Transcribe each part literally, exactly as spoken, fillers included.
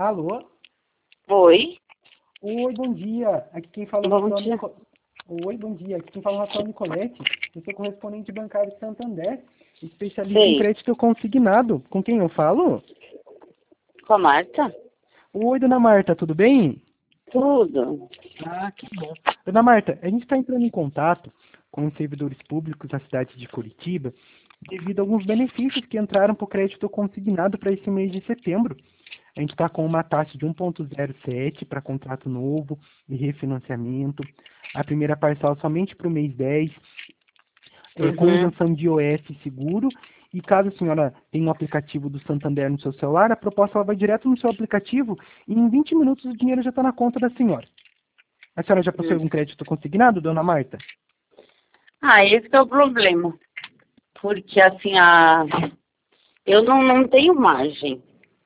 Alô? Oi. Oi, bom dia. Aqui quem fala é o Bom Rafael dia. Nico... Oi, bom dia. Aqui quem fala é o Rafael Nicoletti. Eu sou correspondente bancário de Santander, especialista em Sei. crédito consignado. Com quem eu falo? Com a Marta? Oi, dona Marta, tudo bem? Tudo. Ah, que bom. Dona Marta, a gente está entrando em contato com os servidores públicos da cidade de Curitiba devido a alguns benefícios que entraram para o crédito consignado para esse mês de setembro. A gente está com uma taxa de um vírgula zero sete para contrato novo e refinanciamento. A primeira parcela somente para o mês dez, é, com Uhum. isenção de I O F seguro. E caso a senhora tenha um aplicativo do Santander no seu celular, a proposta ela vai direto no seu aplicativo e em vinte minutos o dinheiro já está na conta da senhora. A senhora já possui Hum. algum crédito consignado, dona Marta? Ah, esse que é o problema. Porque assim, a... eu não, não tenho margem.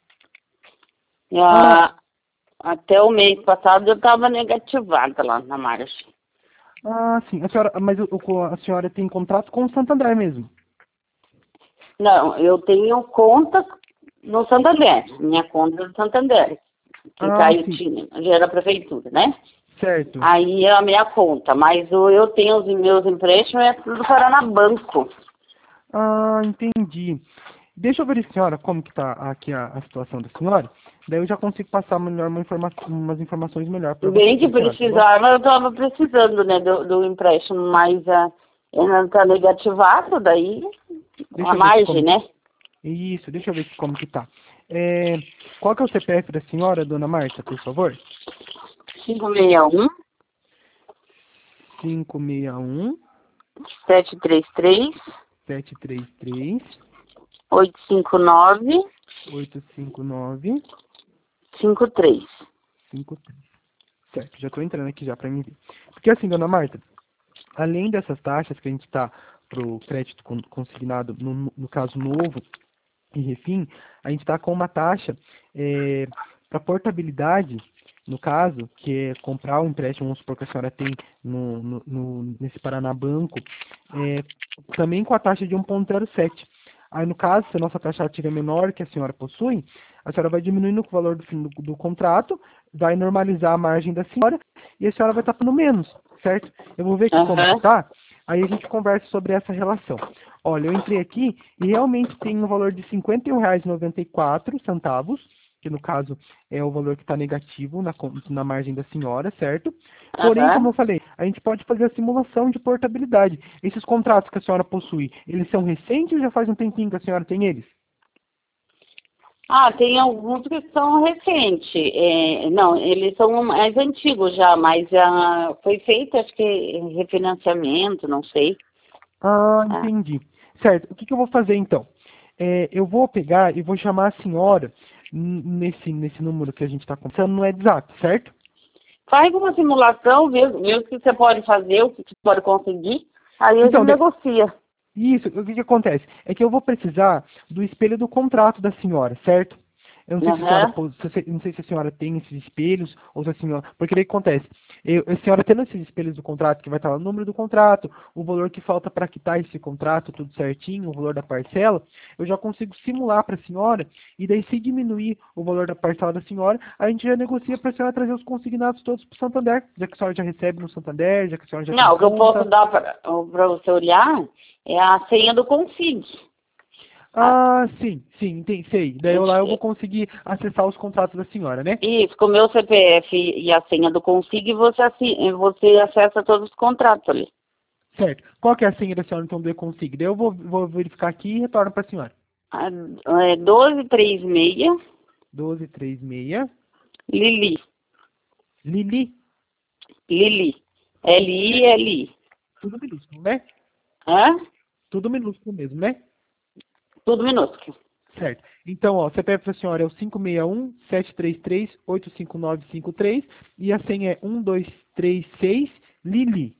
Ah, Ah, até o mês passado eu estava negativada lá na margem. ah, sim. A senhora, mas o- o- a senhora tem contrato com o Santander mesmo? Não, eu tenho conta no Santander. Minha conta é do Santander. Que Ah, caiu sim. tinha, já era a prefeitura, né? Certo. Aí é a minha conta, mas o, eu tenho os meus empréstimos, é tudo para banco. Ah, entendi. Deixa eu ver, senhora, como que está aqui a, a situação da senhora. Daí eu já consigo passar melhor uma informa umas informações melhor para você, Bem que para a senhora, tá bom? precisava, eu estava precisando, né, do, do empréstimo, mas ah, ainda está negativado, daí Deixa a eu ver aqui margem, como... né? Isso, deixa eu ver aqui como que tá. É, qual que é o C P F da senhora, dona Marta, por favor? cinco seis um, cinco seis um, sete três três, sete três três, oito cinco nove, oito cinco nove, cinco três. cinco três. Certo, já estou entrando aqui já para mim ver. Porque assim, dona Marta, além dessas taxas que a gente está para o crédito con- consignado, no, no caso novo, e refim, a gente está com uma taxa para portabilidade, no caso, que é comprar um empréstimo, vamos supor que a senhora tem no, no, no- nesse Paraná Banco, é, também com a taxa de um vírgula zero sete. Aí, no caso, se a nossa taxa ativa é menor que a senhora possui, a senhora vai diminuindo o valor do, fim do, do contrato, vai normalizar a margem da senhora e a senhora vai estar pagando menos, certo? Eu vou ver aqui como que Aham. tá, aí a gente conversa sobre essa relação. Olha, eu entrei aqui e realmente tem um valor de cinquenta e um reais e noventa e quatro centavos, que no caso é o valor que está negativo na, con- na margem da senhora, certo? Porém, como Aham. eu falei, a gente pode fazer a simulação de portabilidade. Esses contratos que a senhora possui, eles são recentes ou já faz um tempinho que a senhora tem eles? Ah, tem alguns que são recentes. É, não, eles são mais antigos já, mas ah, foi feito, acho que, refinanciamento, não sei. Ah, Ah, entendi. Certo. O que, que eu vou fazer então? É, eu vou pegar e vou chamar a senhora n- nesse, nesse número que a gente está conversando no WhatsApp, certo? faz uma simulação, vê, vê o que você pode fazer, o que você pode conseguir, aí a gente Então, de- negocia. isso, o que, que acontece? É que eu vou precisar do espelho do contrato da senhora, certo? Eu não sei se a senhora, Aham. pô- se, se- não sei se a senhora tem esses espelhos, ou se a senhora. Porque daí o que acontece? Eu, a senhora tendo esses espelhos do contrato, que vai estar lá o número do contrato, o valor que falta para quitar esse contrato, tudo certinho, o valor da parcela, eu já consigo simular para a senhora, e daí se diminuir o valor da parcela da senhora, a gente já negocia para a senhora trazer os consignados todos para o Santander, já que a senhora já recebe no Santander, já que a senhora já tem Não, o que eu posso conta. dar para você olhar é a senha do Config. Ah, Ah, sim, sim, entendi, sei. Daí eu lá eu vou ent- conseguir acessar os contratos da senhora, né? isso, com o meu C P F e a senha do Config, você, assi- você acessa todos os contratos ali. Certo. Qual que é a senha da senhora, então, do e-config? Daí eu vou, vou verificar aqui e retorno para a senhora. Ah, é doze três seis, doze três seis. Lili. Lili. Lili. L-I-L-I. Tudo minúsculo, né? Hã? Tudo minúsculo mesmo, né? Tudo minúsculo. Certo. Então, ó, o C P F da senhora é o cinco seis um, sete três três, oito cinco nove cinco três e a senha é um dois três seis Lili.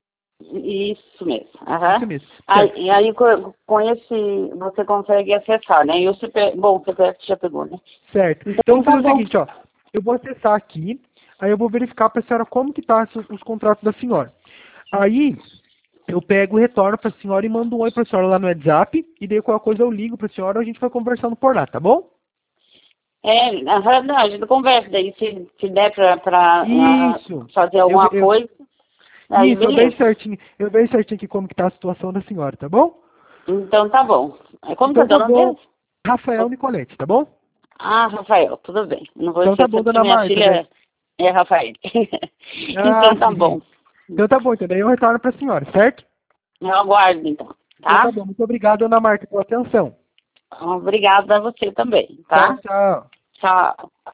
Isso mesmo. Aham. Isso mesmo. Aí, Certo. e aí co- com esse você consegue acessar, né? E o C P... Bom, o C P F já pegou, né? Certo. Então, eu Então vou tá fazer o bom. seguinte, ó. Eu vou acessar aqui, aí eu vou verificar para a senhora como que tá os, os contratos da senhora. Aí, eu pego e retorno para a senhora e mando um oi para a senhora lá no WhatsApp, e daí qualquer coisa eu ligo para a senhora e a gente vai conversando por lá, tá bom? É, aham, não, a gente conversa daí, se, se der para Isso. fazer alguma Eu, eu, coisa, aí isso, eu beleza. vejo certinho. Eu vejo certinho aqui como que tá a situação da senhora, tá bom? Então tá bom. Como tá Então tá teu nome bom. mesmo? Rafael Nicolete, tá bom? Ah, Rafael, tudo bem. Não vou Então tá esquecer bom, porque dona minha Marta. Daí... filha é Rafael. Ah, Então tá sim. bom. Então tá bom, então daí eu retorno pra senhora, certo? Eu aguardo então, Então tá tá? bom. Muito obrigado, dona Marta, pela atenção. Obrigada a você também, Tchau, tá? tchau. Tchau.